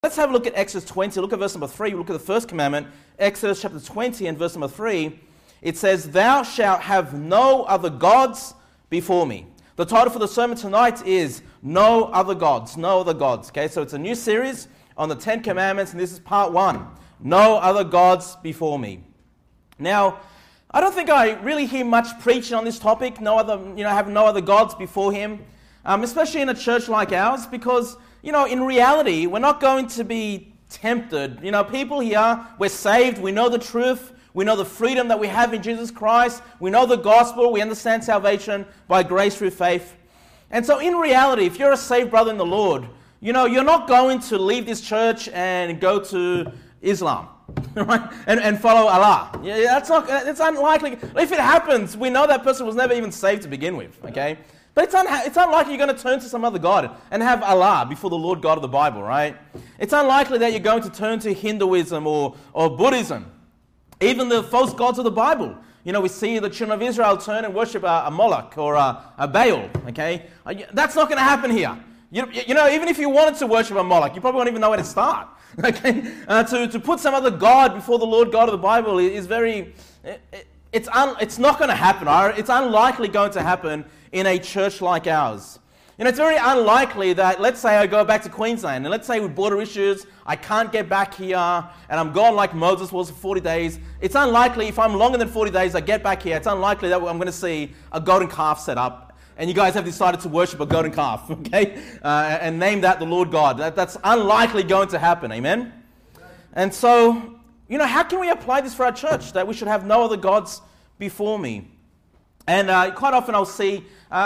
Let's have a look at Exodus 20. Look at verse number 3. Look at the first commandment. Exodus chapter 20 and verse number 3. It says, "Thou shalt have no other gods before me." The title for the sermon tonight is No Other Gods. No Other Gods. Okay, so it's a new series on the 10 Commandments, and this is part 1. No other gods before me. Now, I don't think I really hear much preaching on this topic. Have no other gods before him. Especially in a church like ours, because in reality, we're not going to be tempted. People here, we're saved, we know the truth, we know the freedom that we have in Jesus Christ, we know the gospel, we understand salvation by grace through faith. And so in reality, if you're a saved brother in the Lord, you're not going to leave this church and go to Islam, right? And follow Allah. It's unlikely. If it happens, we know that person was never even saved to begin with, okay? But it's unlikely you're going to turn to some other God and have Allah before the Lord God of the Bible, right? It's unlikely that you're going to turn to Hinduism or Buddhism, even the false gods of the Bible. We see the children of Israel turn and worship a Moloch or a Baal, okay? That's not going to happen here. Even if you wanted to worship a Moloch, you probably won't even know where to start, okay? To put some other God before the Lord God of the Bible is very... It's not going to happen. It's unlikely going to happen in a church like ours. It's very unlikely that, let's say I go back to Queensland, and let's say with border issues, I can't get back here, and I'm gone like Moses was for 40 days. It's unlikely, if I'm longer than 40 days, I get back here, it's unlikely that I'm going to see a golden calf set up, and you guys have decided to worship a golden calf, okay? And name that the Lord God. That's unlikely going to happen, amen? And so, how can we apply this for our church, that we should have no other gods before me? And quite often I'll see,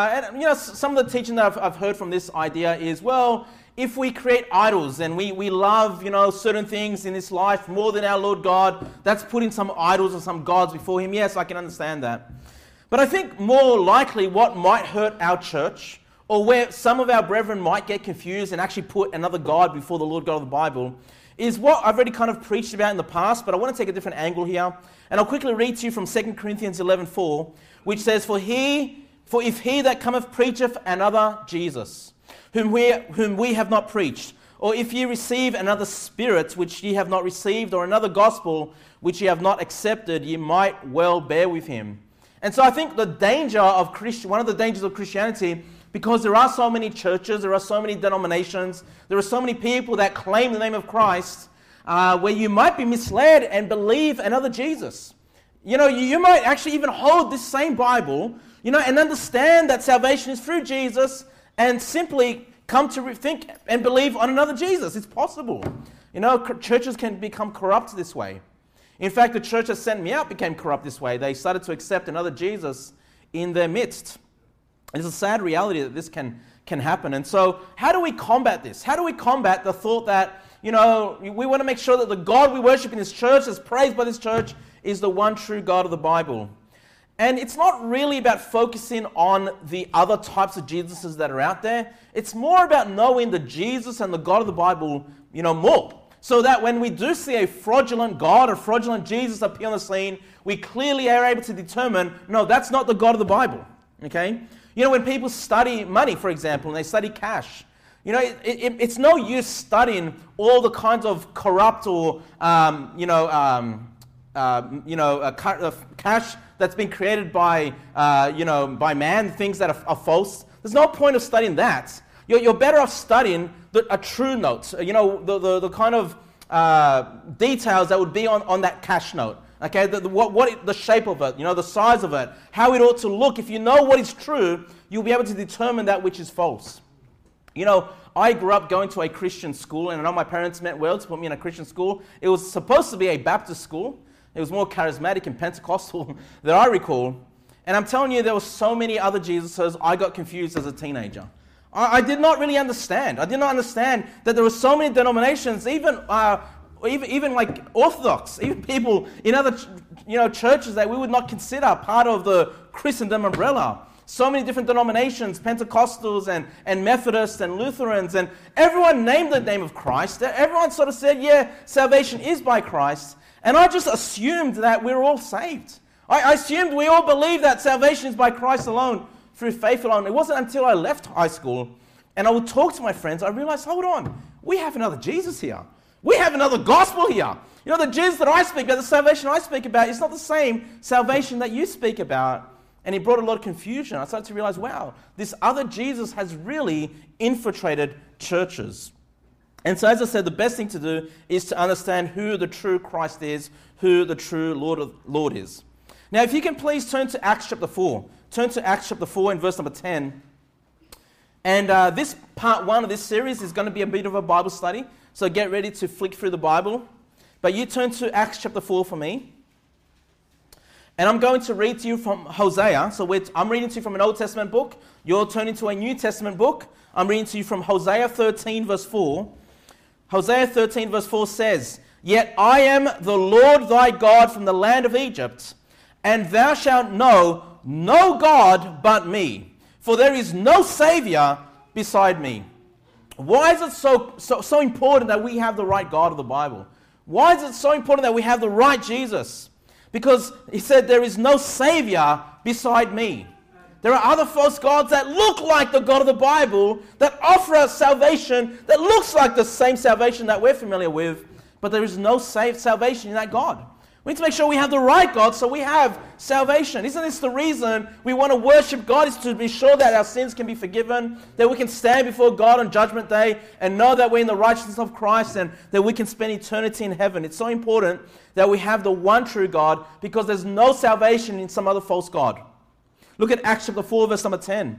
some of the teaching that I've heard from this idea is, well, if we create idols and we love, certain things in this life more than our Lord God, that's putting some idols or some gods before him. Yes, I can understand that. But I think more likely what might hurt our church, or where some of our brethren might get confused and actually put another God before the Lord God of the Bible, is what I've already kind of preached about in the past, but I want to take a different angle here. And I'll quickly read to you from 2 Corinthians 11:4, which says, For if he that cometh preacheth another Jesus, whom we have not preached, or if ye receive another spirit which ye have not received, or another gospel which ye have not accepted, ye might well bear with him. And so I think the danger of one of the dangers of Christianity, because there are so many churches, there are so many denominations, there are so many people that claim the name of Christ, where you might be misled and believe another Jesus. You might actually even hold this same Bible, and understand that salvation is through Jesus, and simply come to think and believe on another Jesus. It's possible. Churches can become corrupt this way. In fact, the church that sent me out became corrupt this way. They started to accept another Jesus in their midst. It's a sad reality that this can happen. And so how do we combat this? How do we combat the thought that, we want to make sure that the God we worship in this church, as praised by this church, is the one true God of the Bible? And it's not really about focusing on the other types of Jesuses that are out there. It's more about knowing the Jesus and the God of the Bible, more. So that when we do see a fraudulent God or fraudulent Jesus appear on the scene, we clearly are able to determine, no, that's not the God of the Bible. Okay? When people study money, for example, and they study cash, it's no use studying all the kinds of corrupt or, cash that's been created by man, things that are false. There's no point of studying that. You're better off studying a true note, the kind of details that would be on that cash note. Okay, the shape of it, the size of it, how it ought to look. If you know what is true, you'll be able to determine that which is false. I grew up going to a Christian school, and I know my parents meant well to put me in a Christian school. It was supposed to be a Baptist school. It was more charismatic and Pentecostal than I recall. And I'm telling you, there were so many other Jesuses, I got confused as a teenager. I did not really understand. I did not understand that there were so many denominations, even like Orthodox, even people in other churches that we would not consider part of the Christendom umbrella. So many different denominations, Pentecostals and Methodists and Lutherans, and everyone named the name of Christ. Everyone sort of said, yeah, salvation is by Christ. And I just assumed that we're all saved. I assumed we all believe that salvation is by Christ alone, through faith alone. It wasn't until I left high school and I would talk to my friends, I realized, hold on, we have another Jesus here. We have another gospel here. You know, the Jesus that I speak about, the salvation I speak about, is not the same salvation that you speak about. And it brought a lot of confusion. I started to realize, wow, this other Jesus has really infiltrated churches. And so, as I said, the best thing to do is to understand who the true Christ is, who the true Lord is. Now, if you can please turn to Acts chapter 4. Turn to Acts chapter 4 in verse number 10. And this part 1 of this series is going to be a bit of a Bible study. So get ready to flick through the Bible. But you turn to Acts chapter 4 for me. And I'm going to read to you from Hosea. So I'm reading to you from an Old Testament book. You're turning to a New Testament book. I'm reading to you from Hosea 13 verse 4. Hosea 13 verse 4 says, "Yet I am the Lord thy God from the land of Egypt, and thou shalt know no God but me, for there is no Savior beside me." Why is it so important that we have the right God of the Bible? Why is it so important that we have the right Jesus? Because he said there is no Savior beside me. There are other false gods that look like the God of the Bible, that offer us salvation, that looks like the same salvation that we're familiar with, but there is no salvation in that God. We need to make sure we have the right God so we have salvation. Isn't this the reason we want to worship God, is to be sure that our sins can be forgiven, that we can stand before God on Judgment Day and know that we're in the righteousness of Christ and that we can spend eternity in heaven. It's so important that we have the one true God, because there's no salvation in some other false God. Look at Acts chapter 4 verse number 10.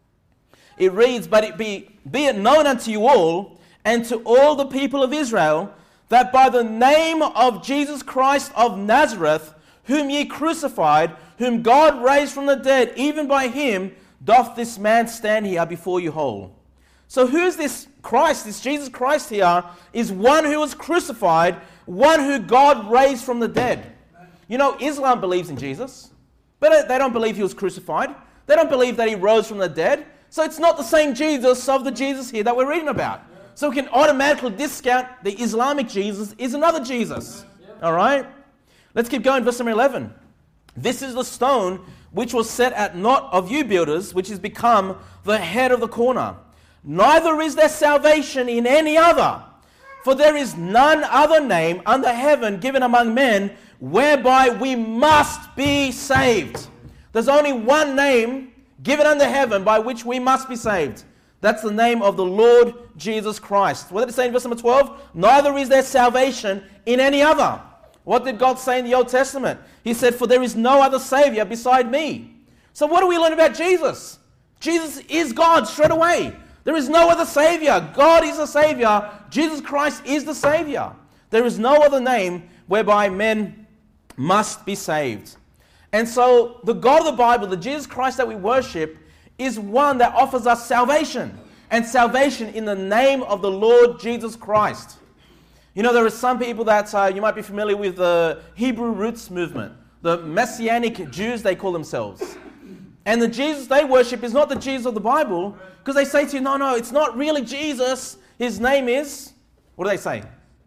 It reads, "But be it known unto you all and to all the people of Israel, that by the name of Jesus Christ of Nazareth, whom ye crucified, whom God raised from the dead, even by him doth this man stand here before you whole." So who's this Christ? This Jesus Christ here is one who was crucified, one who God raised from the dead. You know, Islam believes in Jesus, but they don't believe he was crucified. They don't believe that he rose from the dead. So it's not the same Jesus of the Jesus here that we're reading about. So we can automatically discount the Islamic Jesus is another Jesus. All right? Let's keep going. Verse number 11. "This is the stone which was set at naught of you builders, which is become the head of the corner. Neither is there salvation in any other. For there is none other name under heaven given among men whereby we must be saved." There's only one name given under heaven by which we must be saved. That's the name of the Lord Jesus Christ. What did it say in verse number 12? "Neither is there salvation in any other." What did God say in the Old Testament? He said, "For there is no other Savior beside me." So what do we learn about Jesus? Jesus is God straight away. There is no other Savior. God is the Savior. Jesus Christ is the Savior. There is no other name whereby men must be saved. And so the God of the Bible, the Jesus Christ that we worship, is one that offers us salvation. And salvation in the name of the Lord Jesus Christ. You know, there are some people that you might be familiar with the Hebrew roots movement. The Messianic Jews, they call themselves. And the Jesus they worship is not the Jesus of the Bible, because they say to you, no, it's not really Jesus. His name is, what do they say?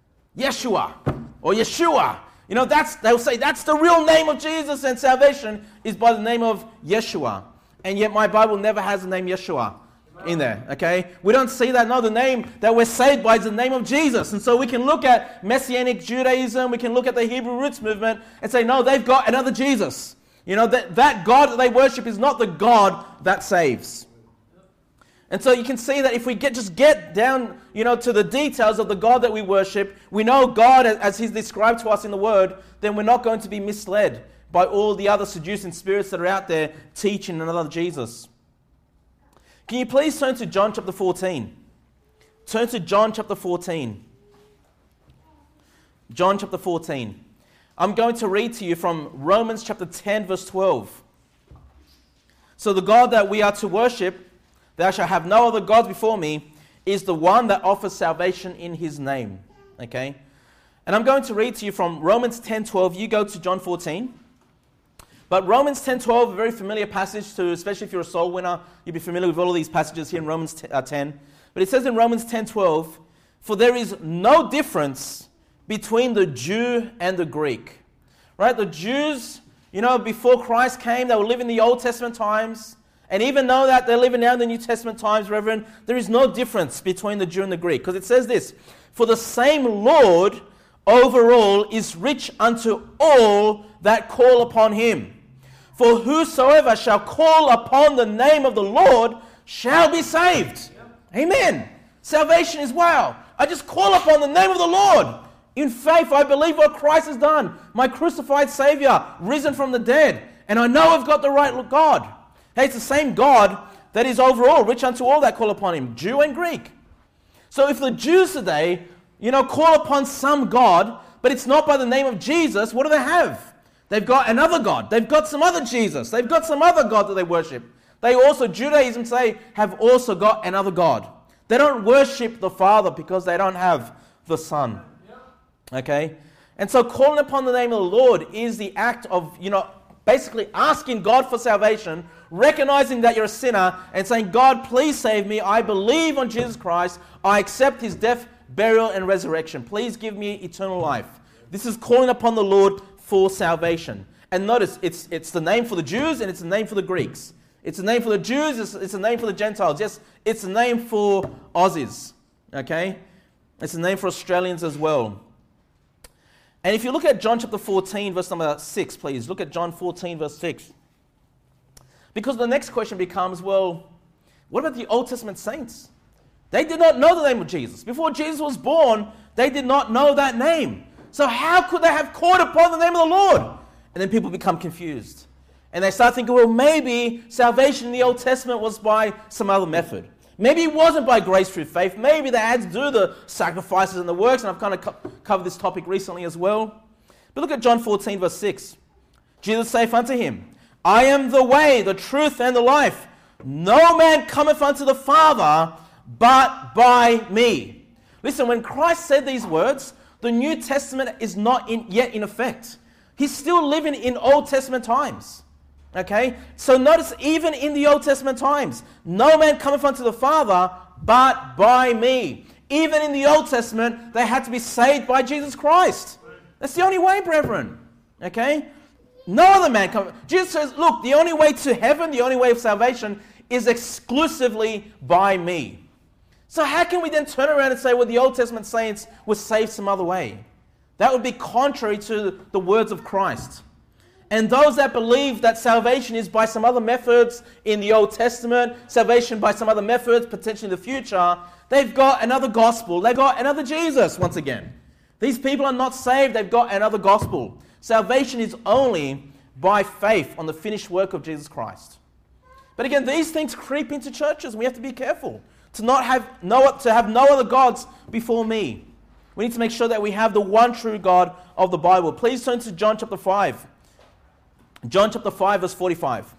Yeshua or Yeshua. You know, they'll say that's the real name of Jesus, and salvation is by the name of Yeshua. And yet my Bible never has the name Yeshua in there, okay? We don't see that. No, the name that we're saved by is the name of Jesus. And so we can look at Messianic Judaism, we can look at the Hebrew roots movement and say, no, they've got another Jesus. You know, that God that they worship is not the God that saves. And so you can see that if we just get down, to the details of the God that we worship, we know God as He's described to us in the Word, then we're not going to be misled by all the other seducing spirits that are out there teaching another Jesus. Can you please turn to John chapter 14? Turn to John chapter 14. John chapter 14. I'm going to read to you from Romans chapter 10 verse 12. So the God that we are to worship, "Thou shalt have no other gods before me," is the one that offers salvation in His name. Okay? And I'm going to read to you from Romans 10:12. You go to John 14. But Romans 10:12, a very familiar passage to, especially if you're a soul winner, you'll be familiar with all of these passages here in Romans 10. But it says in Romans 10:12, "For there is no difference between the Jew and the Greek." Right? The Jews, before Christ came, they were living in the Old Testament times. And even though that they're living now in the New Testament times, Reverend, there is no difference between the Jew and the Greek. Because it says this, for the same Lord over all is rich unto all that call upon him. For whosoever shall call upon the name of the Lord shall be saved. Amen. Salvation is, wow, I just call upon the name of the Lord. In faith, I believe what Christ has done. My crucified Savior, risen from the dead. And I know I've got the right God. Hey, it's the same God that is over all, rich unto all that call upon him, Jew and Greek. So if the Jews today, call upon some God, but it's not by the name of Jesus, what do they have? They've got another God. They've got some other Jesus. They've got some other God that they worship. They also, Judaism say, have also got another God. They don't worship the Father because they don't have the Son. Okay? And so calling upon the name of the Lord is the act of, basically asking God for salvation, recognizing that you're a sinner, and saying, God, please save me. I believe on Jesus Christ. I accept his death, burial, and resurrection. Please give me eternal life. This is calling upon the Lord for salvation. And notice, it's the name for the Jews and it's the name for the Greeks. It's the name for the Jews, it's the name for the Gentiles. Yes, it's the name for Aussies. Okay? It's the name for Australians as well. And if you look at John chapter 14, verse number 6, please. Look at John 14, verse 6. Because the next question becomes, well, what about the Old Testament saints? They did not know the name of Jesus. Before Jesus was born, they did not know that name. So how could they have called upon the name of the Lord? And then people become confused. And they start thinking, well, maybe salvation in the Old Testament was by some other method. Maybe it wasn't by grace through faith. Maybe they had to do the sacrifices and the works. And I've kind of covered this topic recently as well. But look at John 14, verse 6. Jesus saith unto him, I am the way, the truth, and the life. No man cometh unto the Father but by me. Listen, when Christ said these words, the New Testament is not yet in effect. He's still living in Old Testament times. Okay? So notice, even in the Old Testament times, no man cometh unto the Father but by me. Even in the Old Testament, they had to be saved by Jesus Christ. That's the only way, brethren. Okay? No other man comes. Jesus says, look, the only way to heaven, the only way of salvation is exclusively by me. So how can we then turn around and say, well, the Old Testament saints were saved some other way? That would be contrary to the words of Christ. And those that believe that salvation is by some other methods in the Old Testament, salvation by some other methods, potentially in the future, they've got another gospel. They've got another Jesus once again. These people are not saved. They've got another gospel. Salvation is only by faith on the finished work of Jesus Christ. But again, these things creep into churches. We have to be careful to have no other gods before me. We need to make sure that we have the one true God of the Bible. Please turn to John chapter 5. John chapter 5, verse 45.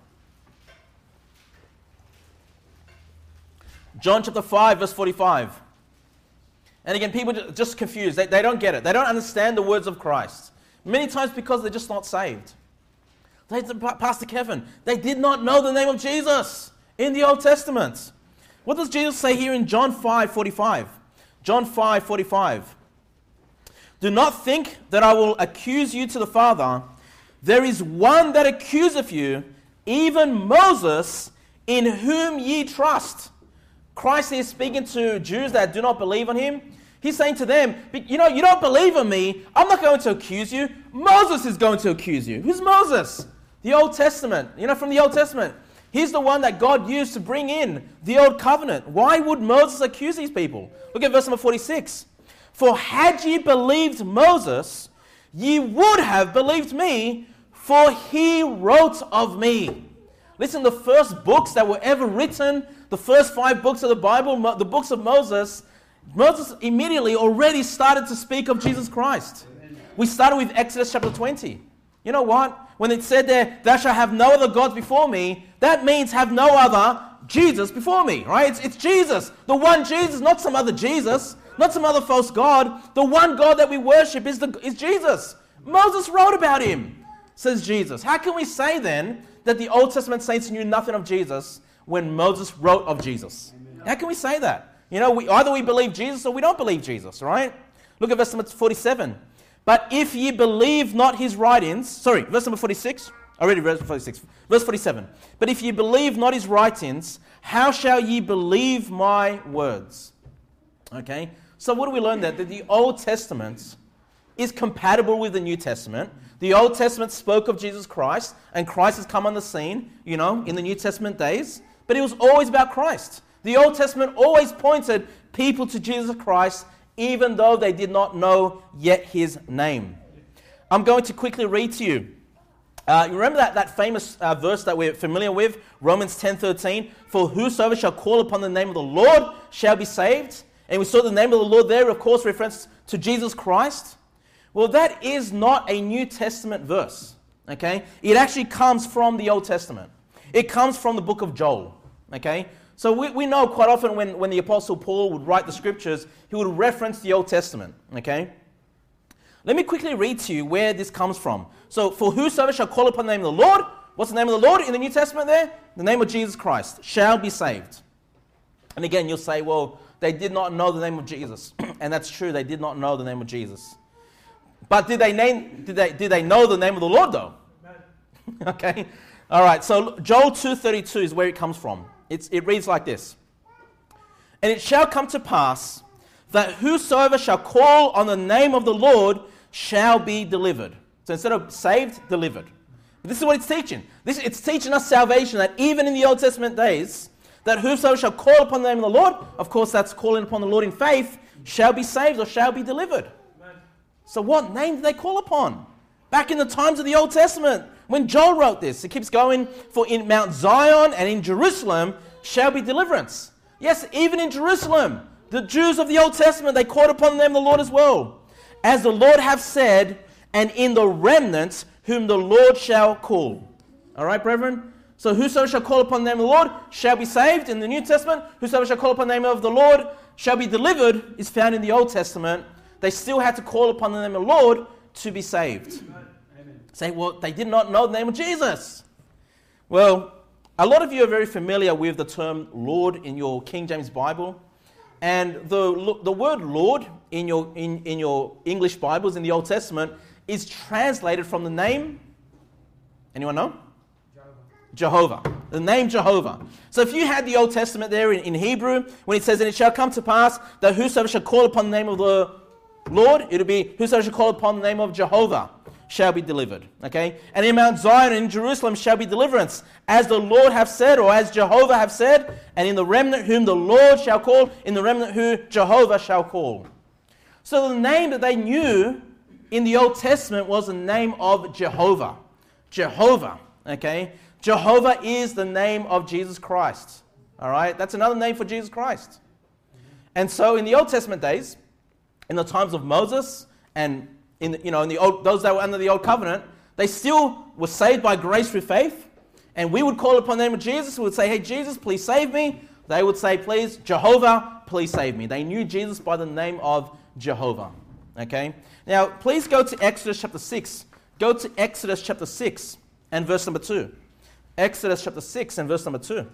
John chapter 5, verse 45. And again, people are just confused. They don't get it. They don't understand the words of Christ. Many times because they're just not saved. Pastor Kevin, they did not know the name of Jesus in the Old Testament. What does Jesus say here in John 5:45? John 5:45. Do not think that I will accuse you to the Father. There is one that accuseth you, even Moses, in whom ye trust. Christ is speaking to Jews that do not believe on him. He's saying to them, you don't believe in me. I'm not going to accuse you. Moses is going to accuse you. Who's Moses? The Old Testament. From the Old Testament. He's the one that God used to bring in the Old Covenant. Why would Moses accuse these people? Look at verse number 46. For had ye believed Moses, ye would have believed me, for he wrote of me. Listen, the first books that were ever written, the first 5 books of the Bible, the books of Moses immediately already started to speak of Jesus Christ. We started with Exodus chapter 20. You know what? When it said there, thou shalt have no other gods before me, that means have no other Jesus before me, right? It's Jesus, the one Jesus, not some other Jesus, not some other false God. The one God that we worship is Jesus. Moses wrote about him, says Jesus. How can we say then that the Old Testament saints knew nothing of Jesus when Moses wrote of Jesus? Amen. How can we say that? Either we believe Jesus or we don't believe Jesus, right? Look at verse number 47. But if ye believe not his writings, verse number 46. I read verse 46. Verse 47. But if ye believe not his writings, how shall ye believe my words? Okay. So what do we learn there? That the Old Testament is compatible with the New Testament. The Old Testament spoke of Jesus Christ, and Christ has come on the scene, in the New Testament days. But it was always about Christ. The Old Testament always pointed people to Jesus Christ, even though they did not know yet his name. I'm going to quickly read to you. You remember that famous verse that we're familiar with, Romans 10:13? For whosoever shall call upon the name of the Lord shall be saved. And we saw the name of the Lord there, of course, reference to Jesus Christ. Well, that is not a New Testament verse, okay? It actually comes from the Old Testament. It comes from the book of Joel, okay? So we know quite often when the Apostle Paul would write the scriptures, he would reference the Old Testament, okay? Let me quickly read to you where this comes from. So, for whosoever shall call upon the name of the Lord, what's the name of the Lord in the New Testament there? The name of Jesus Christ, shall be saved. And again, you'll say, well, they did not know the name of Jesus. And that's true, they did not know the name of Jesus. But did they know the name of the Lord though? Okay. All right, so Joel 2:32 is where it comes from. It reads like this. And it shall come to pass that whosoever shall call on the name of the Lord shall be delivered. So instead of saved, delivered. This is what it's teaching. It's teaching us salvation, that even in the Old Testament days, that whosoever shall call upon the name of the Lord, of course that's calling upon the Lord in faith, shall be saved or shall be delivered. Amen. So what name did they call upon? Back in the times of the Old Testament, when Joel wrote this, it keeps going, for in Mount Zion and in Jerusalem shall be deliverance. Yes, even in Jerusalem, the Jews of the Old Testament, they called upon the name of the Lord as well. As the Lord hath said, and in the remnant whom the Lord shall call. All right, brethren? So whosoever shall call upon the name of the Lord shall be saved in the New Testament. Whosoever shall call upon the name of the Lord shall be delivered is found in the Old Testament. They still had to call upon the name of the Lord to be saved. Amen. Say, well, they did not know the name of Jesus. Well, a lot of you are very familiar with the term Lord in your King James Bible. And the word Lord in your English Bibles in the Old Testament is translated from the name, anyone know? Jehovah. The name Jehovah. So if you had the Old Testament there in Hebrew, when it says, and it shall come to pass that whosoever shall call upon the name of the Lord, it will be whosoever shall call upon the name of Jehovah shall be delivered. Okay? And in Mount Zion and in Jerusalem shall be deliverance, as the Lord hath said, or as Jehovah hath said, and in the remnant whom the Lord shall call, in the remnant who Jehovah shall call. So the name that they knew in the Old Testament was the name of Jehovah. Jehovah. Okay? Jehovah is the name of Jesus Christ. All right? That's another name for Jesus Christ. And so in the Old Testament days, in the times of Moses and those that were under the Old Covenant, they still were saved by grace through faith. And we would call upon the name of Jesus. We would say, hey, Jesus, please save me. They would say, please, Jehovah, please save me. They knew Jesus by the name of Jehovah. Okay? Now, please go to Exodus chapter 6. Go to Exodus chapter 6 and verse number 2. Exodus chapter 6 and verse number 2.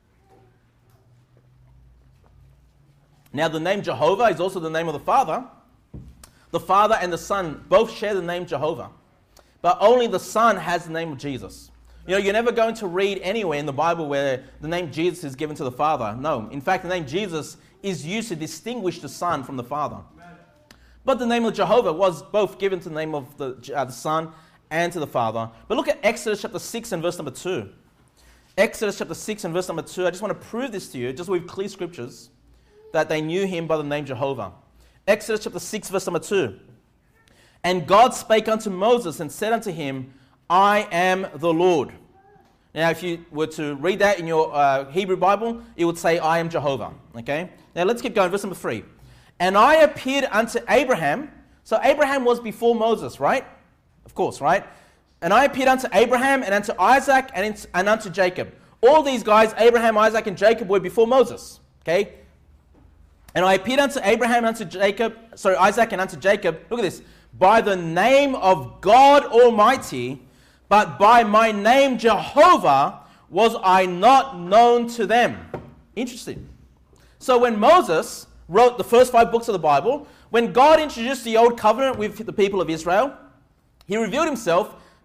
Now, the name Jehovah is also the name of the Father. The Father and the Son both share the name Jehovah. But only the Son has the name of Jesus. You're never going to read anywhere in the Bible where the name Jesus is given to the Father. No. In fact, the name Jesus is used to distinguish the Son from the Father. But the name of Jehovah was both given to the name of the Son and to the Father. But look at Exodus chapter 6 and verse number 2. Exodus chapter 6 and verse number 2. I just want to prove this to you, just with clear scriptures, that they knew him by the name Jehovah. Exodus chapter 6 verse number 2. And God spake unto Moses and said unto him, I am the Lord. Now, if you were to read that in your Hebrew Bible, it would say, I am Jehovah. Okay? Now, let's keep going. Verse number 3. And I appeared unto Abraham. So, Abraham was before Moses, right? Of course, right? And I appeared unto Abraham and unto Isaac and unto Jacob. All these guys, Abraham, Isaac, and Jacob, were before Moses. Okay? And I appeared unto Abraham, Isaac, and unto Jacob. Look at this. By the name of God Almighty, but by my name Jehovah was I not known to them. Interesting. So when Moses wrote the first 5 books of the Bible, when God introduced the Old Covenant with the people of Israel, he revealed himself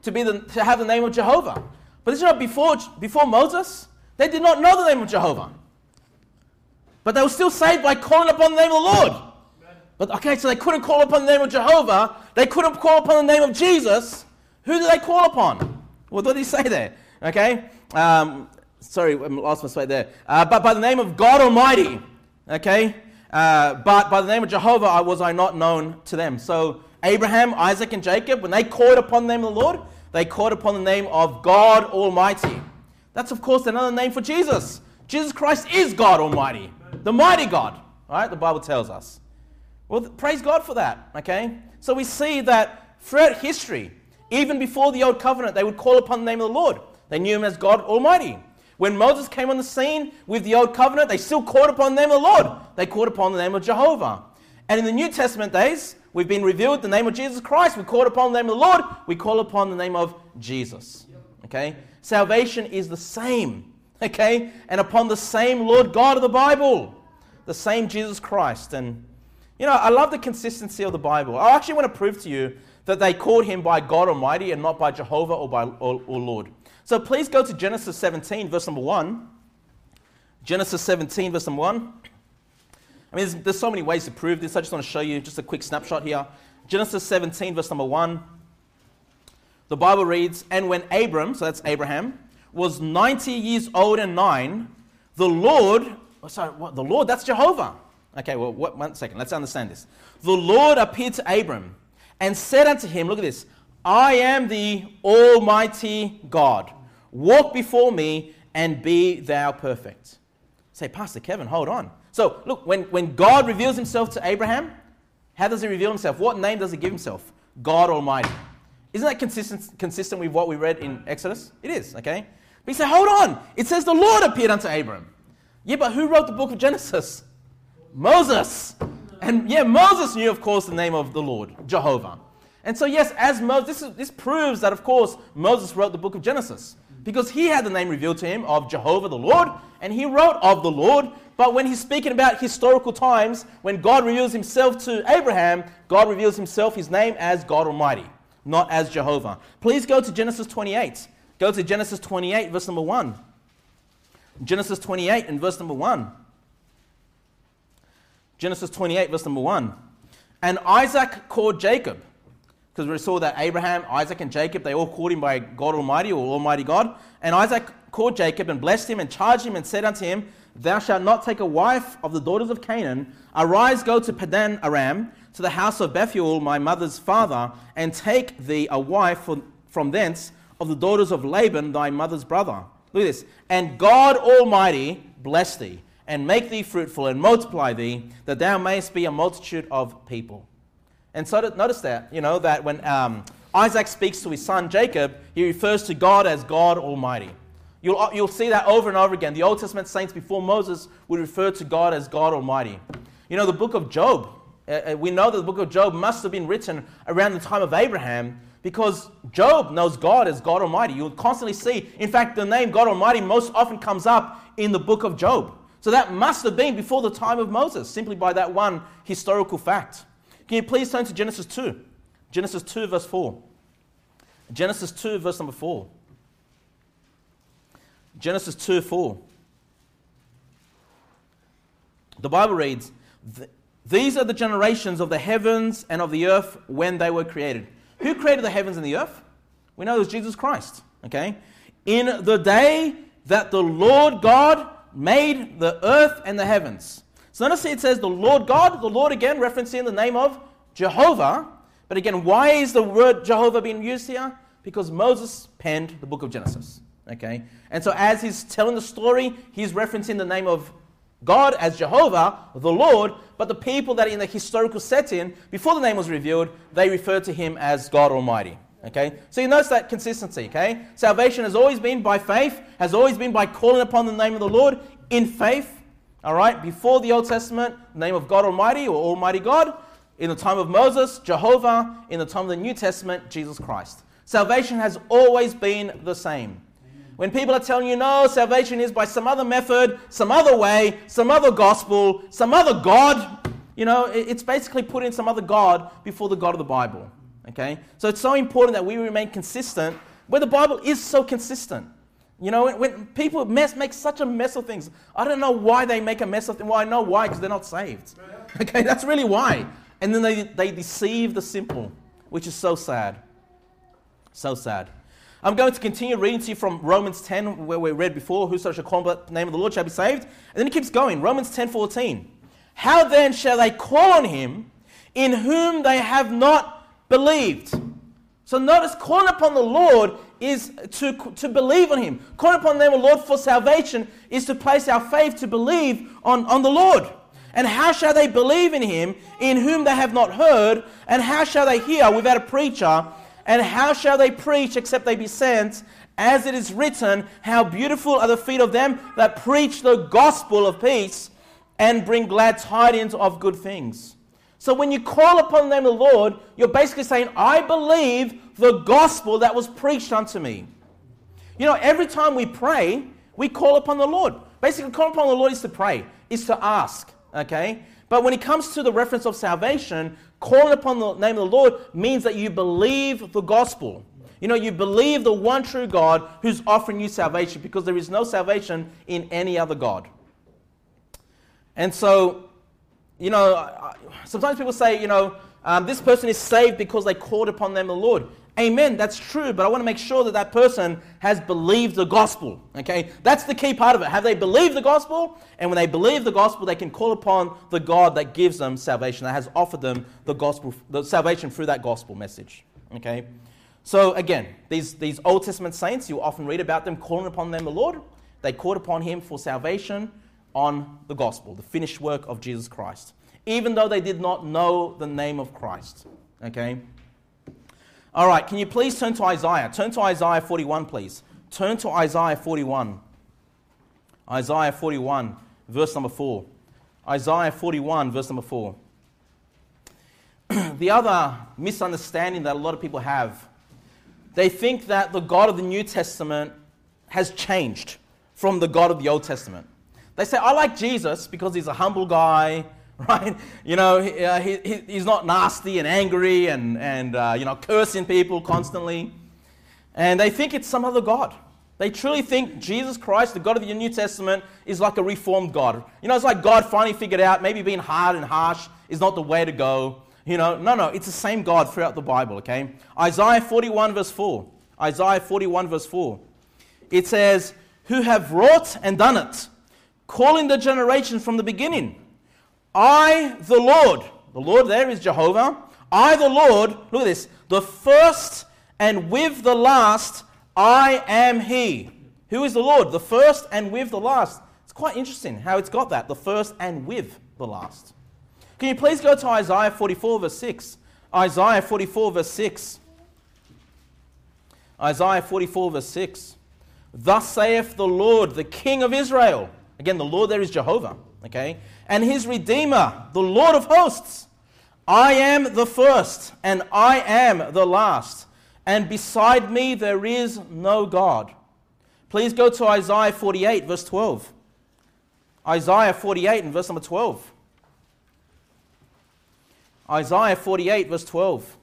to have the name of Jehovah. But this is not before Moses. They did not know the name of Jehovah. But they were still saved by calling upon the name of the Lord. But okay, so they couldn't call upon the name of Jehovah. They couldn't call upon the name of Jesus. Who did they call upon? Well, what did he say there? Okay. Sorry, I lost my spot there. But by the name of God Almighty. Okay. But by the name of Jehovah was I not known to them. So Abraham, Isaac, and Jacob, when they called upon the name of the Lord, they called upon the name of God Almighty. That's, of course, another name for Jesus. Jesus Christ is God Almighty, the mighty God. All right, the Bible tells us. Well, praise God for that, okay? So we see that throughout history, even before the Old Covenant, they would call upon the name of the Lord. They knew him as God Almighty. When Moses came on the scene with the Old Covenant, they still called upon the name of the Lord. They called upon the name of Jehovah. And in the New Testament days, we've been revealed the name of Jesus Christ. We called upon the name of the Lord. We call upon the name of Jesus. Okay? Salvation is the same. Okay? And upon the same Lord God of the Bible. The same Jesus Christ. And, you know, I love the consistency of the Bible. I actually want to prove to you that they called him by God Almighty and not by Jehovah or Lord. So please go to Genesis 17, verse number 1. Genesis 17, verse number 1. I mean, there's so many ways to prove this. I just want to show you just a quick snapshot here. Genesis 17, verse number 1. The Bible reads, and when Abram, so that's Abraham, was 90 years old and 9, the Lord, the Lord, that's Jehovah. Okay, well, 1 second, let's understand this. The Lord appeared to Abram and said unto him, look at this, I am the Almighty God. Walk before me and be thou perfect. Say, Pastor Kevin, hold on. So, look, when God reveals himself to Abraham, how does he reveal himself? What name does he give himself? God Almighty. Isn't that consistent with what we read in Exodus? It is, okay? But you say, hold on. It says the Lord appeared unto Abram. Yeah, but who wrote the book of Genesis? Moses. And yeah, Moses knew, of course, the name of the Lord, Jehovah. And so, yes, as Moses, this proves that, of course, Moses wrote the book of Genesis. Because he had the name revealed to him of Jehovah the Lord, and he wrote of the Lord. But when he's speaking about historical times, when God reveals himself to Abraham, God reveals himself, his name, as God Almighty, not as Jehovah. Please go to Genesis 28. Go to Genesis 28, verse number 1. Genesis 28 and verse number 1. Genesis 28, verse number 1. And Isaac called Jacob, because we saw that Abraham, Isaac, and Jacob, they all called him by God Almighty or Almighty God. And Isaac called Jacob and blessed him and charged him and said unto him, thou shalt not take a wife of the daughters of Canaan. Arise, go to Padan Aram, to the house of Bethuel, my mother's father, and take thee a wife from thence of the daughters of Laban, thy mother's brother. Look at this. And God Almighty bless thee, and make thee fruitful, and multiply thee, that thou mayest be a multitude of people. And so notice that, that when Isaac speaks to his son Jacob, he refers to God as God Almighty. You'll see that over and over again. The Old Testament saints before Moses would refer to God as God Almighty. The book of Job, we know that the book of Job must have been written around the time of Abraham, because Job knows God as God Almighty. You'll constantly see, in fact, the name God Almighty most often comes up in the book of Job. So that must have been before the time of Moses, simply by that one historical fact. Can you please turn to Genesis 2? Genesis 2, verse 4. Genesis 2, verse number 4. Genesis 2, 4. The Bible reads, these are the generations of the heavens and of the earth when they were created. Who created the heavens and the earth? We know it was Jesus Christ. Okay? In the day that the Lord God made the earth and the heavens. So notice it says the Lord God, the Lord again referencing the name of Jehovah. But again, why is the word Jehovah being used here? Because Moses penned the book of Genesis. Okay? And so as he's telling the story, he's referencing the name of God as Jehovah, the Lord, but the people that in the historical setting, before the name was revealed, they referred to him as God Almighty. Okay? So you notice that consistency, okay? Salvation has always been by faith, has always been by calling upon the name of the Lord in faith. All right? Before the Old Testament, the name of God Almighty or Almighty God. In the time of Moses, Jehovah. In the time of the New Testament, Jesus Christ. Salvation has always been the same. When people are telling you, no, salvation is by some other method, some other way, some other gospel, some other God, it's basically putting some other God before the God of the Bible. Okay? So it's so important that we remain consistent where the Bible is so consistent. You know, when people make such a mess of things, I don't know why they make a mess of things. Well, I know why, because they're not saved. Okay, that's really why. And then they deceive the simple, which is so sad. So sad. I'm going to continue reading to you from Romans 10, where we read before, whoso shall call on the name of the Lord shall be saved. And then it keeps going, Romans 10:14. How then shall they call on him in whom they have not believed? So notice, calling upon the Lord is to believe on him. Calling upon the name of the Lord for salvation is to place our faith to believe on the Lord. And how shall they believe in him in whom they have not heard? And how shall they hear without a preacher? And how shall they preach except they be sent? As it is written, how beautiful are the feet of them that preach the gospel of peace and bring glad tidings of good things. So when you call upon the name of the Lord, you're basically saying, I believe the gospel that was preached unto me. You know, every time we pray, we call upon the Lord. Basically, calling upon the Lord is to pray, is to ask, okay? But when it comes to the reference of salvation, calling upon the name of the Lord means that you believe the gospel. You know, you believe the one true God who's offering you salvation, because there is no salvation in any other God. And so, you know, sometimes people say, you know, this person is saved because they called upon the name of the Lord. Amen, that's true, but I want to make sure that that person has believed the gospel, okay? That's the key part of it. Have they believed the gospel? And when they believe the gospel, they can call upon the God that gives them salvation, that has offered them the gospel, the salvation through that gospel message, okay? So again, these Old Testament saints, you often read about them calling upon the name of the Lord. They called upon him for salvation on the gospel, the finished work of Jesus Christ, even though they did not know the name of Christ, okay? All right, can you please turn to Isaiah? Turn to Isaiah 41, please. Turn to Isaiah 41. Isaiah 41, verse number 4. Isaiah 41, verse number 4. The other misunderstanding that a lot of people have, they think that the God of the New Testament has changed from the God of the Old Testament. They say, I like Jesus because he's a humble guy, right? You know, he's not nasty and angry and you know, cursing people constantly. And they think it's some other God. They truly think Jesus Christ, the God of the New Testament, is like a reformed God. You know, it's like God finally figured out maybe being hard and harsh is not the way to go. You know, no, it's the same God throughout the Bible, okay? Isaiah 41 verse 4. Isaiah 41 verse 4. It says, who have wrought and done it, calling the generation from the beginning. I, the Lord there is Jehovah. I, the Lord, look at this, the first and with the last, I am he. Who is the Lord? The first and with the last. It's quite interesting how it's got that, the first and with the last. Can you please go to Isaiah 44 verse 6? Isaiah 44 verse 6. Isaiah 44 verse 6. Thus saith the Lord, the King of Israel. Again, the Lord there is Jehovah, okay? And his Redeemer, the Lord of hosts. I am the first, and I am the last. And beside me there is no God. Please go to Isaiah 48, verse 12. Isaiah 48 and verse number 12. Isaiah 48, verse 12.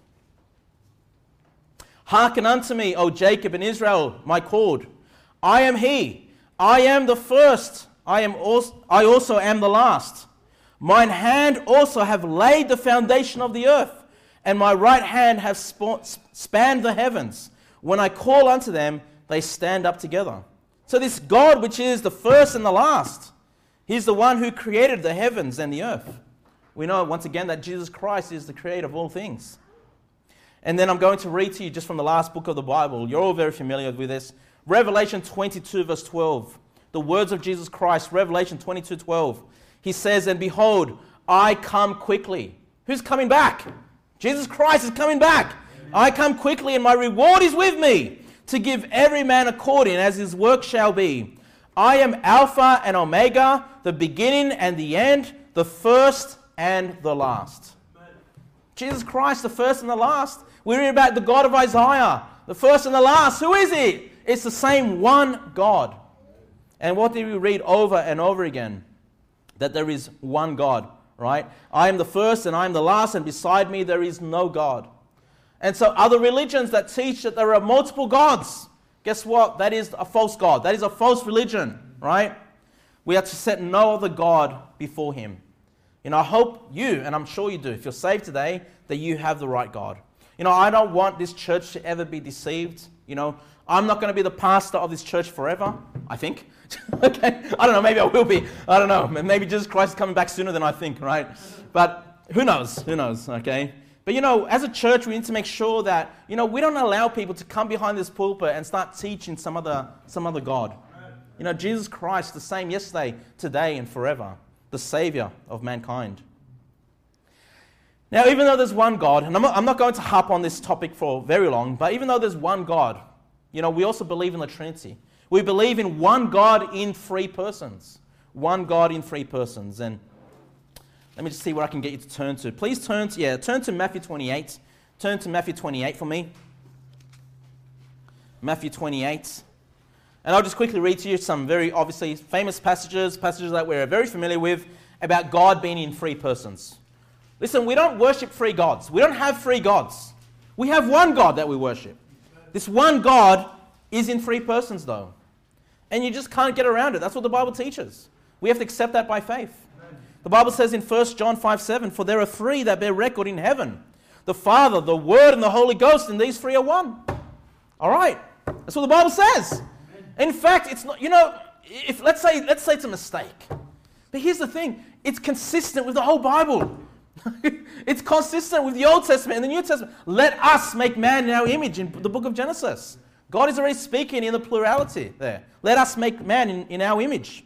Hearken unto me, O Jacob and Israel, my called. I am he. I am the first. I also am the last. Mine hand also have laid the foundation of the earth, and my right hand have spanned the heavens. When I call unto them, they stand up together. So this God, which is the first and the last, he's the one who created the heavens and the earth. We know once again that Jesus Christ is the creator of all things. And then I'm going to read to you just from the last book of the Bible. You're all very familiar with this. Revelation 22 verse 12. The words of Jesus Christ, Revelation 22:12. He says, and behold, I come quickly. Who's coming back? Jesus Christ is coming back. Amen. I come quickly, and my reward is with me, to give every man according as his work shall be. I am Alpha and Omega, the beginning and the end, the first and the last. Amen. Jesus Christ, the first and the last. We read about the God of Isaiah, the first and the last. Who is he? It's the same one God. And what did we read over and over again? That there is one God, right? I am the first and I am the last, and beside me there is no God. And so other religions that teach that there are multiple gods, guess what? That is a false god. That is a false religion, right? We are to set no other God before him. I hope you, and I'm sure you do, if you're saved today, that you have the right God. I don't want this church to ever be deceived. I'm not going to be the pastor of this church forever, I think. Okay? I don't know, maybe I will be. I don't know. Maybe Jesus Christ is coming back sooner than I think, right? But who knows? Who knows, okay? But as a church, we need to make sure that, we don't allow people to come behind this pulpit and start teaching some other God. Jesus Christ, the same yesterday, today, and forever, the Savior of mankind. Now, even though there's one God, and I'm not going to harp on this topic for very long, but even though there's one God, we also believe in the Trinity. We believe in one God in three persons. One God in three persons. And let me just see what I can get you to turn to. Please turn to Matthew 28. Turn to Matthew 28 for me. Matthew 28. And I'll just quickly read to you some very obviously famous passages that we're very familiar with about God being in three persons. Listen, we don't worship three gods. We don't have three gods. We have one God that we worship. This one God is in three persons though. And you just can't get around it. That's what the Bible teaches. We have to accept that by faith. The Bible says in 1 John 5:7, "For there are three that bear record in heaven, the Father, the Word, and the Holy Ghost, and these three are one." All right. That's what the Bible says. In fact, it's not, if let's say it's a mistake. But here's the thing. It's consistent with the whole Bible. It's consistent with the Old Testament and the New Testament. Let us make man in our image in the book of Genesis. God is already speaking in the plurality there. Let us make man in our image.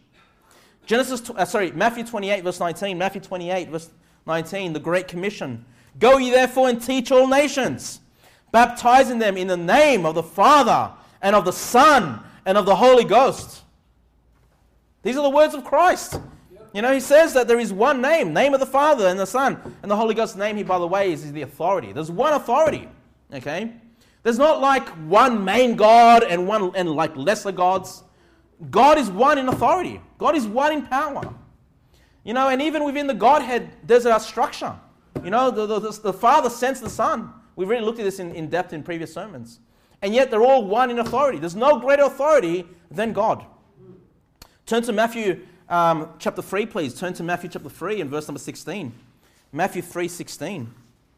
Matthew 28 verse 19. Matthew 28 verse 19, the Great Commission. "Go ye therefore and teach all nations, baptizing them in the name of the Father and of the Son and of the Holy Ghost." These are the words of Christ. He says that there is one name of the Father and the Son and the Holy Ghost's name. He, by the way, is the authority. There's one authority. Okay, there's not like one main God and like lesser gods. God is one in authority. God is one in power. And even within the Godhead, there's a structure. The Father sends the Son. We've really looked at this in depth in previous sermons. And yet they're all one in authority. There's no greater authority than God. Turn to Matthew chapter 3, please. Turn to Matthew chapter 3 and verse number 16. Matthew 3:16.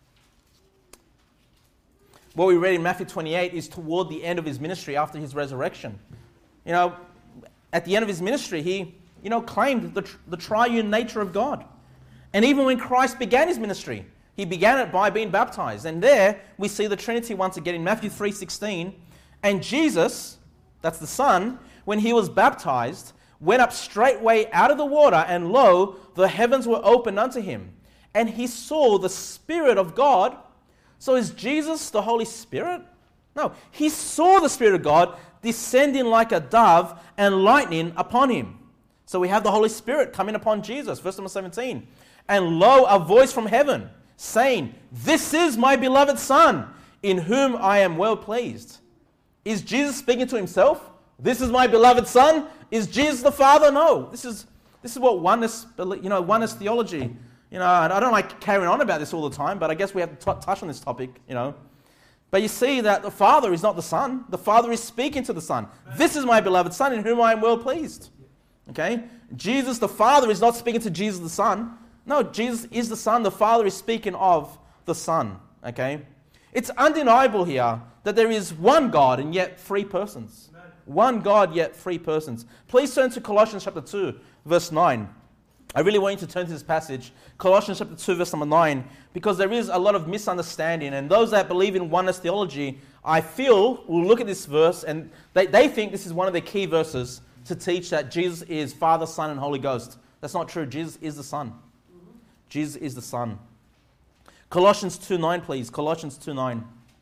What we read in Matthew 28 is toward the end of his ministry after his resurrection. At the end of his ministry, he, claimed the triune nature of God. And even when Christ began his ministry, he began it by being baptized. And there we see the Trinity once again in Matthew 3:16. "And Jesus," that's the Son, "when he was baptized, went up straightway out of the water, and lo, the heavens were opened unto him. And he saw the Spirit of God." So is Jesus the Holy Spirit? No. He saw the Spirit of God descending like a dove and lightning upon him. So we have the Holy Spirit coming upon Jesus. Verse number 17. "And lo, a voice from heaven, saying, This is my beloved Son, in whom I am well pleased." Is Jesus speaking to himself? This is my beloved Son? Is Jesus the Father? No. This is what oneness theology. I don't like carrying on about this all the time, but I guess we have to touch on this topic. But you see that the Father is not the Son. The Father is speaking to the Son. This is my beloved Son, in whom I am well pleased. Okay? Jesus the Father is not speaking to Jesus the Son. No, Jesus is the Son. The Father is speaking of the Son. Okay? It's undeniable here that there is one God and yet three persons. One God, yet three persons. Please turn to Colossians chapter 2, verse 9. I really want you to turn to this passage, Colossians chapter 2, verse number 9, because there is a lot of misunderstanding. And those that believe in oneness theology, I feel, will look at this verse and they think this is one of the key verses to teach that Jesus is Father, Son, and Holy Ghost. That's not true. Jesus is the Son. Jesus is the Son. Colossians 2:9, please. Colossians 2:9.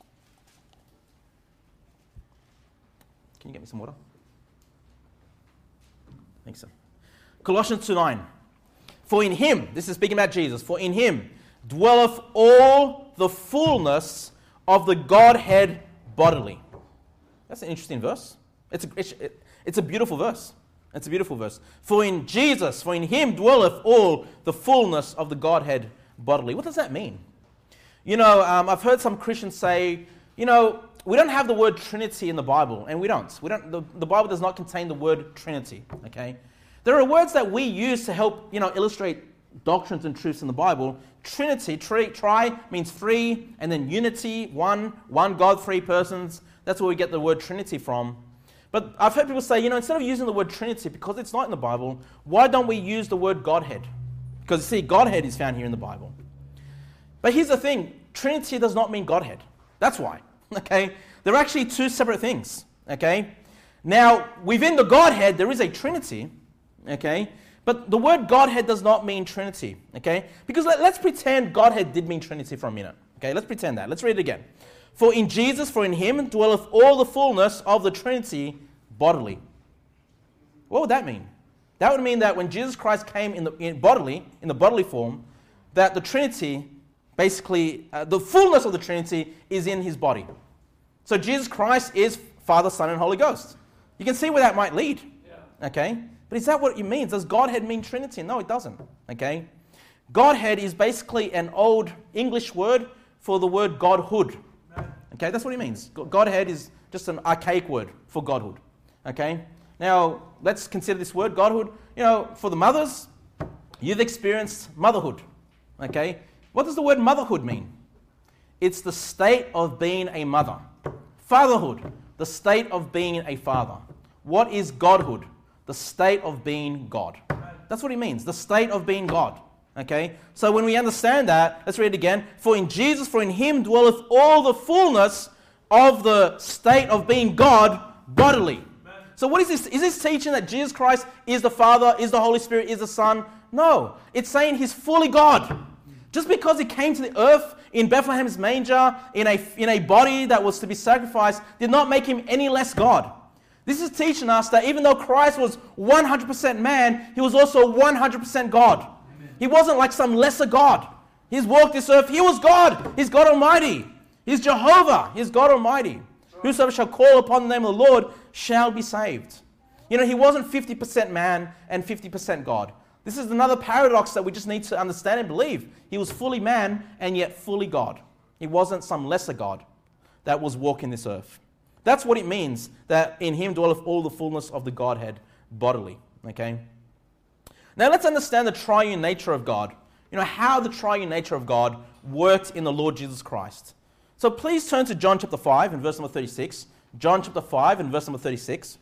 Can you get me some water? Thanks, sir. Colossians 2:9. "For in him," this is speaking about Jesus, "for in him dwelleth all the fullness of the Godhead bodily." That's an interesting verse. It's a beautiful verse. It's a beautiful verse. "For in Jesus, for in him dwelleth all the fullness of the Godhead bodily." What does that mean? I've heard some Christians say, we don't have the word Trinity in the Bible, and we don't. The Bible does not contain the word Trinity, okay? There are words that we use to help, illustrate doctrines and truths in the Bible. Trinity, tri means three, and then unity, one God, three persons. That's where we get the word Trinity from. But I've heard people say, instead of using the word Trinity, because it's not in the Bible, why don't we use the word Godhead? Because, see, Godhead is found here in the Bible. But here's the thing. Trinity does not mean Godhead. That's why, okay? They're actually two separate things, okay? Now, within the Godhead, there is a Trinity, okay? But the word Godhead does not mean Trinity, okay? Because let's pretend Godhead did mean Trinity for a minute, okay? Let's pretend that. Let's read it again. For in him dwelleth all the fullness of the Trinity bodily. What would that mean? That would mean that when Jesus Christ came in the bodily form, that the Trinity, basically, the fullness of the Trinity is in his body. So Jesus Christ is Father, Son, and Holy Ghost. You can see where that might lead, okay? But is that what it means? Does Godhead mean Trinity? No, it doesn't, okay? Godhead is basically an old English word for the word Godhood, okay? That's what it means. Godhead is just an archaic word for Godhood, okay? Now, let's consider this word, Godhood. For the mothers, you've experienced motherhood, okay? What does the word motherhood mean? It's the state of being a mother. Fatherhood, the state of being a father. What is Godhood? The state of being God. That's what it means, the state of being God, okay? So when we understand that, let's read it again. For in him dwelleth all the fullness of the state of being God bodily. So what is this? Is this teaching that Jesus Christ is the Father, is the Holy Spirit, is the Son? No. It's saying he's fully God. Just because he came to the earth in Bethlehem's manger, in a body that was to be sacrificed, did not make him any less God. This is teaching us that even though Christ was 100% man, he was also 100% God. Amen. He wasn't like some lesser God. He's walked this earth. He was God. He's God Almighty. He's Jehovah. He's God Almighty. Whosoever shall call upon the name of the Lord shall be saved. He wasn't 50% man and 50% God. This is another paradox that we just need to understand and believe. He was fully man and yet fully God. He wasn't some lesser God that was walking this earth. That's what it means that in him dwelleth all the fullness of the Godhead bodily. Okay? Now let's understand the triune nature of God. How the triune nature of God worked in the Lord Jesus Christ. So please turn to John chapter 5 and verse number 36. John chapter 5 and verse number 36.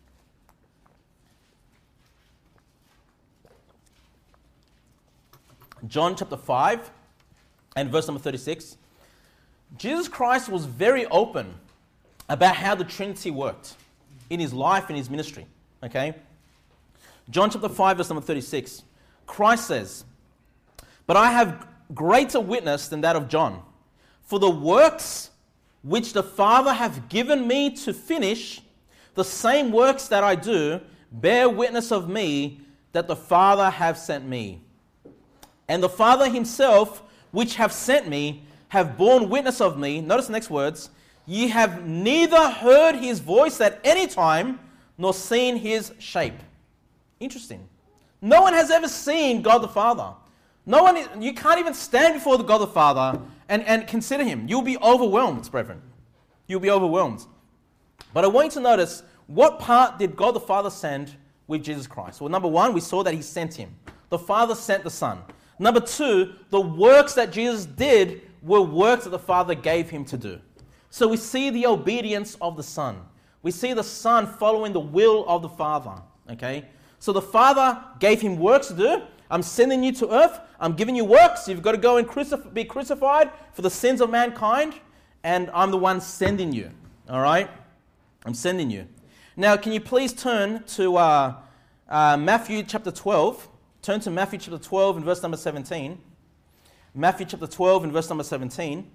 John chapter 5 and verse number 36. Jesus Christ was very open about how the Trinity worked in his life and his ministry. Okay? John chapter 5 verse number 36. Christ says, "But I have greater witness than that of John. For the works which the Father hath given me to finish, the same works that I do, bear witness of me that the Father hath sent me. And the Father himself, which hath sent me, have borne witness of me." Notice the next words. "Ye have neither heard his voice at any time, nor seen his shape." Interesting. No one has ever seen God the Father. You can't even stand before the God the Father and consider him. You'll be overwhelmed, brethren. You'll be overwhelmed. But I want you to notice, what part did God the Father send with Jesus Christ? Well, number one, we saw that he sent him. The Father sent the Son. Number two, the works that Jesus did were works that the Father gave him to do. So we see the obedience of the Son. We see the Son following the will of the Father. Okay? So the Father gave him works to do. I'm sending you to earth. I'm giving you works. You've got to go and be crucified for the sins of mankind. And I'm the one sending you. All right? I'm sending you. Now, can you please turn to Matthew chapter 12. Turn to Matthew chapter 12 and verse number 17. Matthew chapter 12 and verse number 17.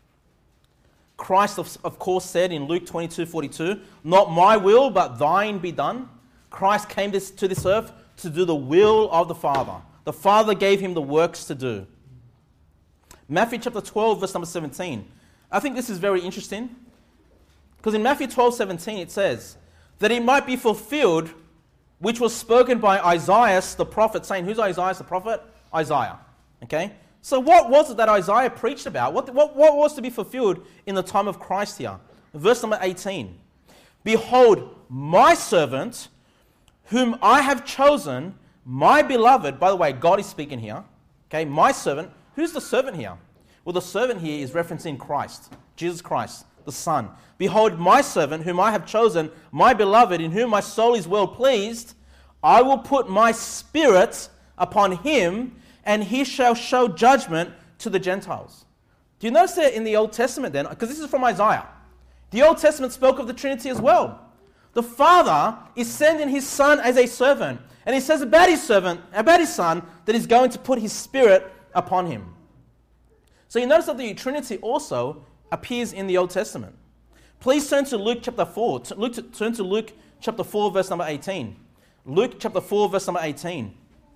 Christ, of course, said in Luke 22:42, "Not my will, but thine be done." Christ came to this earth to do the will of the Father. The Father gave him the works to do. Matthew chapter 12, verse number 17. I think this is very interesting. Because in Matthew 12:17 it says, "That it might be fulfilled, which was spoken by Isaiah the prophet," saying, who's Isaiah the prophet? Isaiah. Okay? So what was it that Isaiah preached about? What was to be fulfilled in the time of Christ here? Verse number 18. Behold, my servant, whom I have chosen, my beloved. By the way, God is speaking here. Okay, my servant. Who's the servant here? Well, the servant here is referencing Christ, Jesus Christ, the Son. Behold, my servant, whom I have chosen, my beloved, in whom my soul is well pleased. I will put my spirit upon him, and he shall show judgment to the Gentiles. Do you notice that in the Old Testament then? Because this is from Isaiah. The Old Testament spoke of the Trinity as well. The Father is sending his Son as a servant. And he says about his servant, about his Son, that he's going to put his Spirit upon him. So you notice that the Trinity also appears in the Old Testament. Please turn to Luke chapter 4. Turn to Luke chapter 4, verse number 18. Luke chapter 4, verse number 18.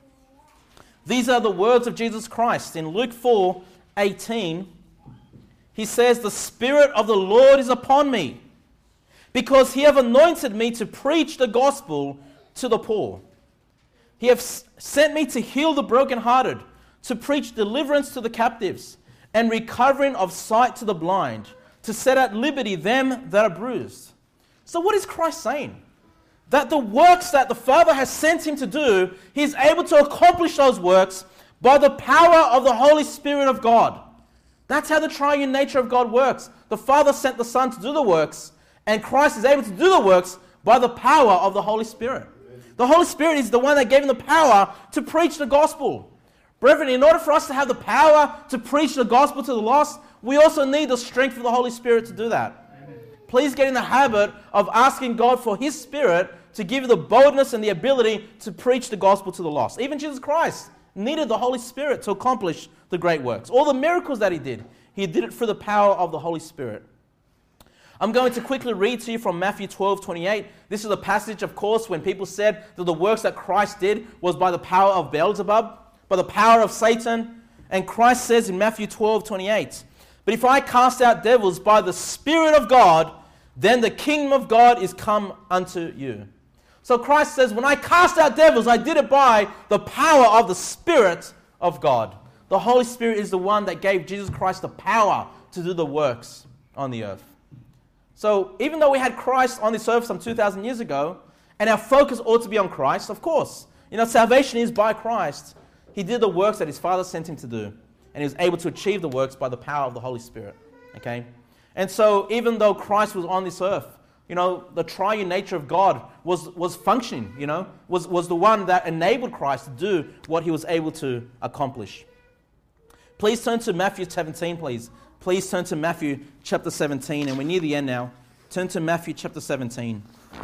These are the words of Jesus Christ. In Luke 4, 18, he says, the Spirit of the Lord is upon me, because he hath anointed me to preach the gospel to the poor. He hath sent me to heal the brokenhearted, to preach deliverance to the captives, and recovering of sight to the blind, to set at liberty them that are bruised. So what is Christ saying? That the works that the Father has sent him to do, he is able to accomplish those works by the power of the Holy Spirit of God. That's how the triune nature of God works. The Father sent the Son to do the works, and Christ is able to do the works by the power of the Holy Spirit. The Holy Spirit is the one that gave him the power to preach the gospel. Brethren, in order for us to have the power to preach the gospel to the lost, we also need the strength of the Holy Spirit to do that. Amen. Please get in the habit of asking God for his Spirit to give you the boldness and the ability to preach the gospel to the lost. Even Jesus Christ needed the Holy Spirit to accomplish the great works. All the miracles that he did it through the power of the Holy Spirit. I'm going to quickly read to you from Matthew 12:28. This is a passage, of course, when people said that the works that Christ did was by the power of Beelzebub, by the power of Satan. And Christ says in Matthew 12:28, but if I cast out devils by the Spirit of God, then the kingdom of God is come unto you. So Christ says, when I cast out devils, I did it by the power of the Spirit of God. The Holy Spirit is the one that gave Jesus Christ the power to do the works on the earth. So even though we had Christ on this earth some 2,000 years ago, and our focus ought to be on Christ, of course, salvation is by Christ. He did the works that his Father sent him to do, and he was able to achieve the works by the power of the Holy Spirit. Okay? And so even though Christ was on this earth, the triune nature of God was functioning, was the one that enabled Christ to do what he was able to accomplish. Please turn to Matthew 17, please. Please turn to Matthew chapter 17, and we're near the end now. Turn to Matthew chapter 17.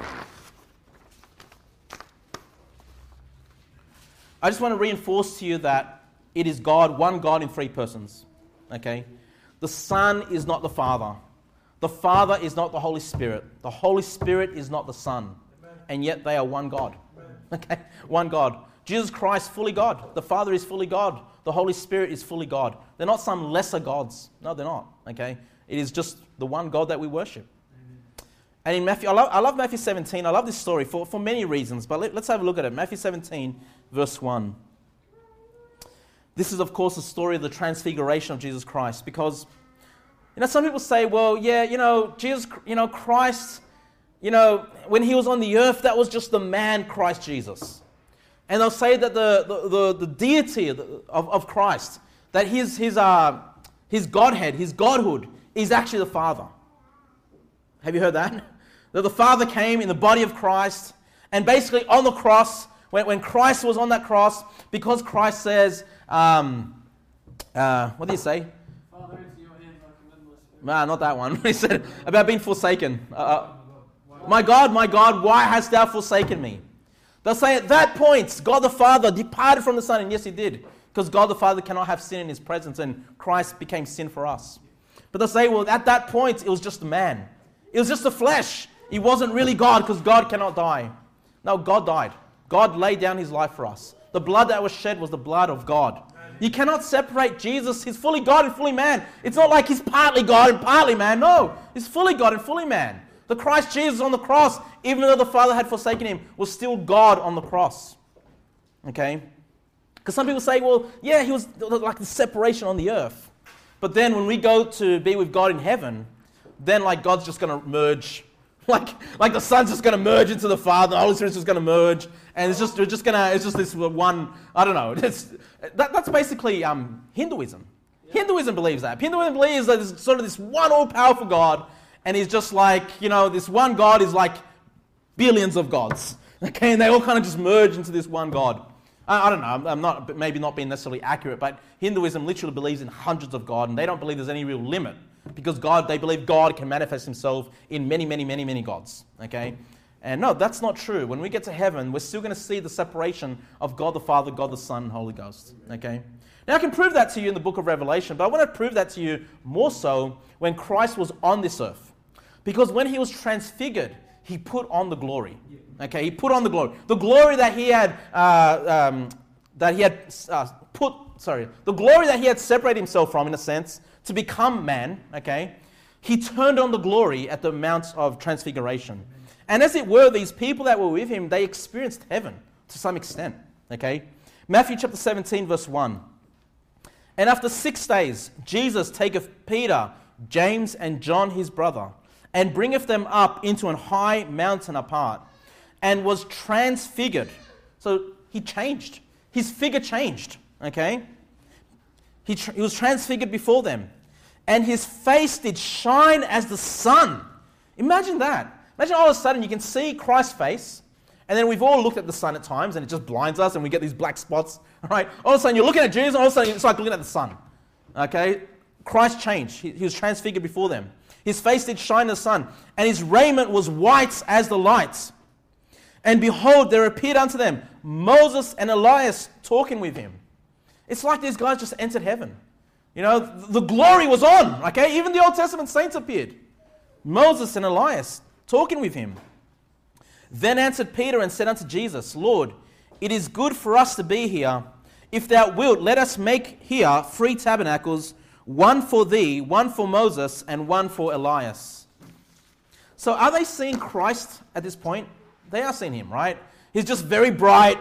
I just want to reinforce to you that it is God, one God in three persons. Okay? The Son is not the Father. The Father is not the Holy Spirit. The Holy Spirit is not the Son. Amen. And yet they are one God. Amen. Okay? One God. Jesus Christ, fully God. The Father is fully God. The Holy Spirit is fully God. They're not some lesser gods. No, they're not. Okay? It is just the one God that we worship. Amen. And in Matthew, I love Matthew 17. I love this story for many reasons. But let's have a look at it. Matthew 17, verse 1. This is, of course, the story of the transfiguration of Jesus Christ. Because some people say, well, yeah, Jesus, Christ, when he was on the earth, that was just the man Christ Jesus. And they'll say that the deity of Christ, that his Godhead, his Godhood, is actually the Father. Have you heard that? That the Father came in the body of Christ, and basically on the cross, when Christ was on that cross, because Christ says, what do you say? Nah, not that one. He said about being forsaken. My God, why hast thou forsaken me? They'll say at that point, God the Father departed from the Son, and yes, he did, because God the Father cannot have sin in his presence, and Christ became sin for us. But they'll say, well, at that point, it was just a man. It was just the flesh. He wasn't really God, because God cannot die. No, God died. God laid down his life for us. The blood that was shed was the blood of God. You cannot separate Jesus. He's fully God and fully man. It's not like he's partly God and partly man. No, he's fully God and fully man. The Christ Jesus on the cross, even though the Father had forsaken him, was still God on the cross. Okay? Because some people say, well, yeah, he was like the separation on the earth. But then when we go to be with God in heaven, then like God's just going to merge. Like the Son's just going to merge into the Father, the Holy Spirit's just going to merge, and it's just this one, I don't know. That's basically Hinduism. Yeah. Hinduism believes that. Hinduism believes that there's sort of this one all-powerful God, and he's just like, this one God is like billions of gods. Okay, and they all kind of just merge into this one God. I don't know, I'm not, maybe not being necessarily accurate, but Hinduism literally believes in hundreds of God, and they don't believe there's any real limit. Because they believe God can manifest himself in many, many, many, many gods. Okay? And no, that's not true. When we get to heaven, we're still going to see the separation of God the Father, God the Son, and Holy Ghost. Okay? Now, I can prove that to you in the book of Revelation, but I want to prove that to you more so when Christ was on this earth. Because when he was transfigured, he put on the glory. Okay? He put on the glory. The glory that he had the glory that he had separated himself from, in a sense, to become man, okay, he turned on the glory at the Mount of Transfiguration. And as it were, these people that were with him, they experienced heaven to some extent, okay. Matthew chapter 17, verse 1. And after 6 days, Jesus taketh Peter, James, and John his brother, and bringeth them up into an high mountain apart, and was transfigured. So he changed. His figure changed, okay. He was transfigured before them. And his face did shine as the sun. Imagine that. Imagine all of a sudden you can see Christ's face, and then we've all looked at the sun at times, and it just blinds us, and we get these black spots. Right? All of a sudden you're looking at Jesus, and all of a sudden it's like looking at the sun. Okay? Christ changed. He was transfigured before them. His face did shine as the sun, and his raiment was white as the light. And behold, there appeared unto them Moses and Elias talking with him. It's like these guys just entered heaven. The glory was on, okay? Even the Old Testament saints appeared. Moses and Elias talking with him. Then answered Peter and said unto Jesus, Lord, it is good for us to be here. If thou wilt, let us make here 3 tabernacles, one for thee, one for Moses, and one for Elias. So are they seeing Christ at this point? They are seeing him, right? He's just very bright,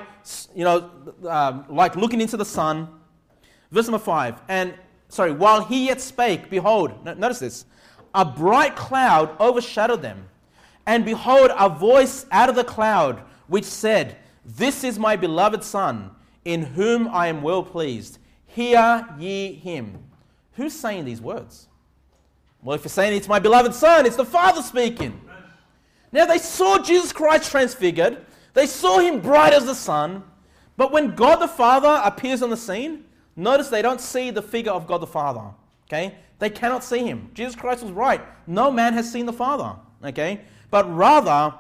like looking into the sun. Verse number 5. While he yet spake, behold, notice this, a bright cloud overshadowed them. And behold, a voice out of the cloud, which said, This is my beloved Son, in whom I am well pleased. Hear ye him. Who's saying these words? Well, if you're saying it's my beloved Son, it's the Father speaking. Now, they saw Jesus Christ transfigured. They saw him bright as the sun. But when God the Father appears on the scene, notice they don't see the figure of God the Father. Okay? They cannot see him. Jesus Christ was right. No man has seen the Father. Okay? But rather,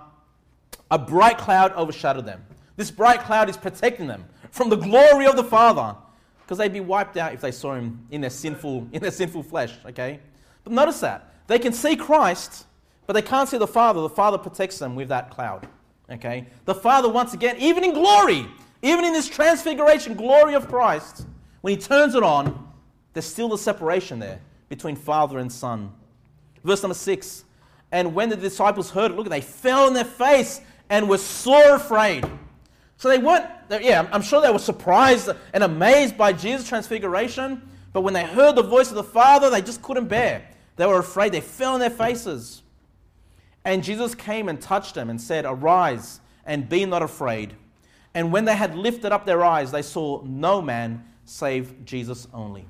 a bright cloud overshadowed them. This bright cloud is protecting them from the glory of the Father, because they'd be wiped out if they saw him in their sinful flesh. Okay? But notice that. They can see Christ, but they can't see the Father. The Father protects them with that cloud. Okay? The Father, once again, even in glory, even in this transfiguration glory of Christ, when he turns it on, there's still the separation there between Father and Son. Verse number 6. And when the disciples heard it, look, they fell on their face and were sore afraid. So I'm sure they were surprised and amazed by Jesus' transfiguration, but when they heard the voice of the Father, they just couldn't bear. They were afraid. They fell on their faces. And Jesus came and touched them and said, Arise and be not afraid. And when they had lifted up their eyes, they saw no man save Jesus only.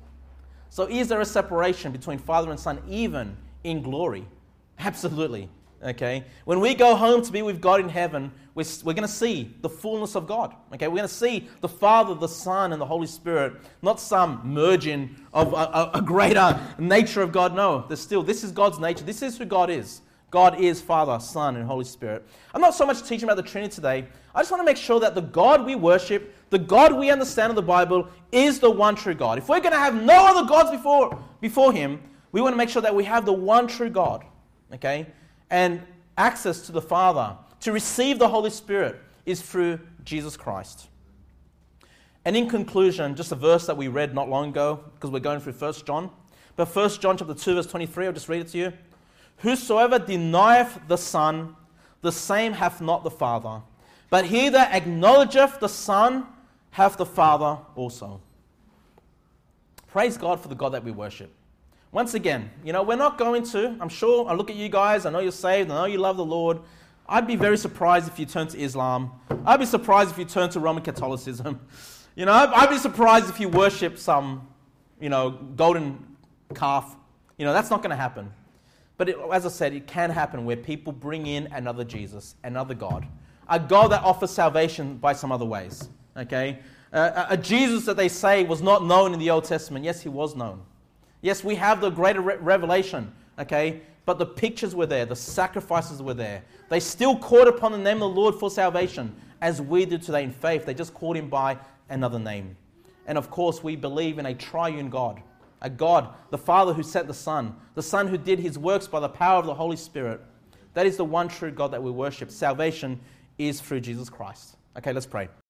So is there a separation between Father and Son even in glory? Absolutely. Okay? When we go home to be with God in heaven, we're going to see the fullness of God. Okay? We're going to see the Father, the Son, and the Holy Spirit, not some merging of a greater nature of God. No, this is God's nature. This is who God is. God is Father, Son, and Holy Spirit. I'm not so much teaching about the Trinity today. I just want to make sure that the God we worship, the God we understand in the Bible, is the one true God. If we're going to have no other gods before him, we want to make sure that we have the one true God. Okay? And access to the Father, to receive the Holy Spirit, is through Jesus Christ. And in conclusion, just a verse that we read not long ago, because we're going through 1 John. But 1 John chapter 2, verse 23, I'll just read it to you. Whosoever denieth the Son, the same hath not the Father. But he that acknowledgeth the Son hath the Father also. Praise God for the God that we worship. Once again, we're not going to, I'm sure, I look at you guys, I know you're saved, I know you love the Lord. I'd be very surprised if you turn to Islam. I'd be surprised if you turn to Roman Catholicism. I'd be surprised if you worship some, golden calf. That's not going to happen. But as I said, it can happen where people bring in another Jesus, another God. A God that offers salvation by some other ways. Okay? A Jesus that they say was not known in the Old Testament. Yes, he was known. Yes, we have the greater revelation. Okay? But the pictures were there. The sacrifices were there. They still called upon the name of the Lord for salvation, as we do today in faith. They just called him by another name. And of course, we believe in a triune God. A God, the Father who sent the Son who did his works by the power of the Holy Spirit. That is the one true God that we worship. Salvation is through Jesus Christ. Okay, let's pray.